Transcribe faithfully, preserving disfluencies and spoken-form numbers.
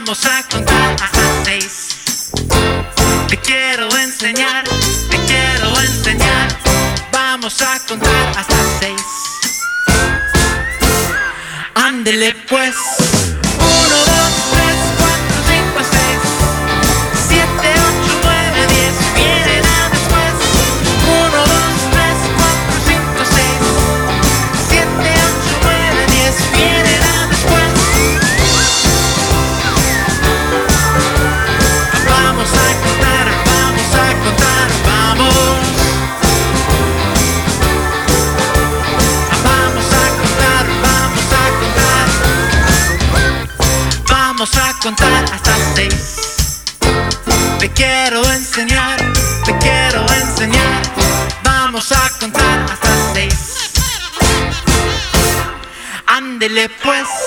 Vamos a contar hasta seis. Te quiero enseñar, te quiero enseñar. Vamos a contar hasta seis. Ándele pues. Uno, dos, tres, cuatro, cinco, seis, siete, ocho, nueve, diez. Vienen a después. Uno, dos, tres, cuatro, cinco, seis, siete, ocho, nueve, diez. Vienen a después. Vamos a contar, vamos a contar, vamos. Vamos a contar, vamos a contar. Vamos a contar hasta seis. Te quiero enseñar, te quiero enseñar. Vamos a contar hasta seis. Ándele pues.